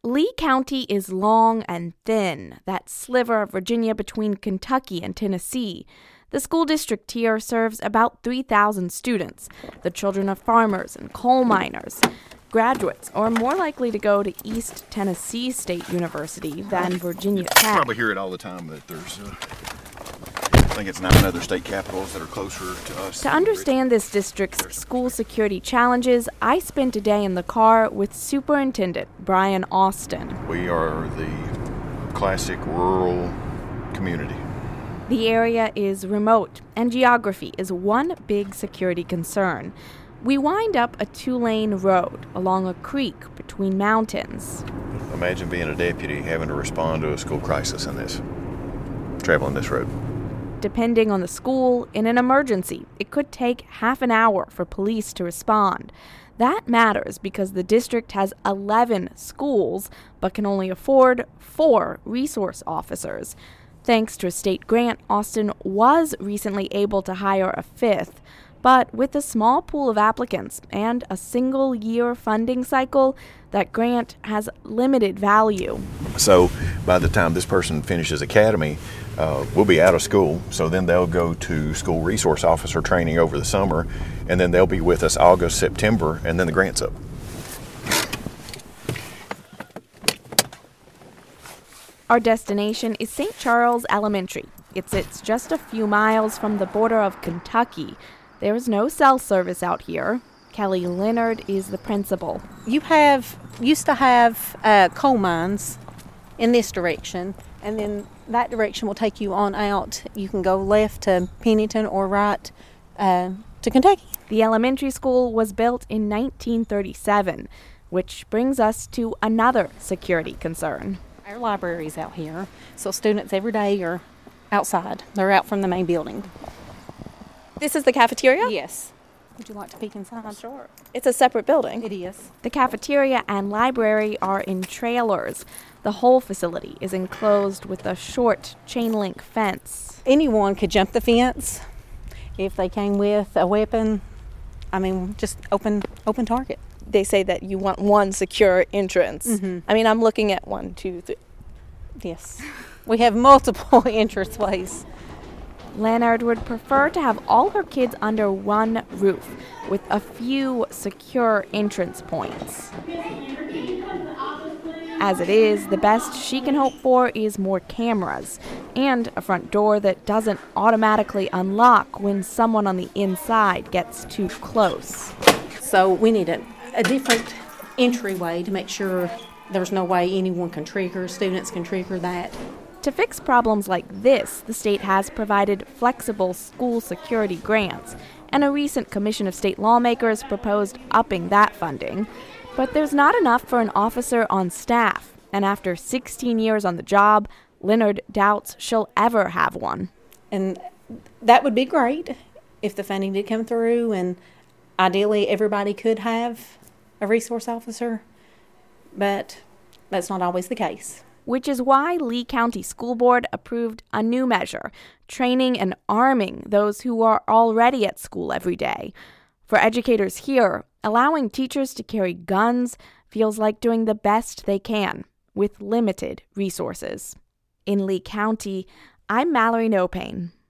Lee County is long and thin, that sliver of Virginia between Kentucky and Tennessee. The school district here serves about 3,000 students, the children of farmers and coal miners. Graduates are more likely to go to East Tennessee State University than Virginia Tech. You probably hear it all the time that there's, I think it's 9 other state capitals that are closer to us. To understand this district's school security challenges, I spent a day in the car with Superintendent Brian Austin. We are the classic rural community. The area is remote, and geography is one big security concern. We wind up a 2-lane road along a creek between mountains. Imagine being a deputy having to respond to a school crisis in this, traveling this road. Depending on the school, in an emergency, it could take half an hour for police to respond. That matters because the district has 11 schools, but can only afford 4 resource officers. Thanks to a state grant, Austin was recently able to hire a 5th. But with a small pool of applicants and a single-year funding cycle, that grant has limited value. So by the time this person finishes academy, we'll be out of school. So then they'll go to school resource officer training over the summer, and then they'll be with us August, September, and then the grant's up. Our destination is St. Charles Elementary. It sits just a few miles from the border of Kentucky. There's no cell service out here. Kelly Leonard is the principal. You used to have coal mines in this direction, and then that direction will take you on out. You can go left to Pennington or right to Kentucky. The elementary school was built in 1937, which brings us to another security concern. Our library's out here, so students every day are outside. They're out from the main building. This is the cafeteria? Yes. Would you like to peek inside? Sure. It's a separate building. It is. The cafeteria and library are in trailers. The whole facility is enclosed with a short chain-link fence. Anyone could jump the fence if they came with a weapon. I mean, just open target. They say that you want one secure entrance. Mm-hmm. I mean, I'm looking at 1, 2, 3. Yes. We have multiple entranceways. Leonard would prefer to have all her kids under one roof with a few secure entrance points. As it is, the best she can hope for is more cameras and a front door that doesn't automatically unlock when someone on the inside gets too close. So we need a different entryway to make sure there's no way anyone can trigger, students can trigger that. To fix problems like this, the state has provided flexible school security grants, and a recent commission of state lawmakers proposed upping that funding. But there's not enough for an officer on staff, and after 16 years on the job, Leonard doubts she'll ever have one. And that would be great if the funding did come through, and ideally everybody could have a resource officer, but that's not always the case. Which is why Lee County School Board approved a new measure, training and arming those who are already at school every day. For educators here, allowing teachers to carry guns feels like doing the best they can with limited resources. In Lee County, I'm Mallory Nopane.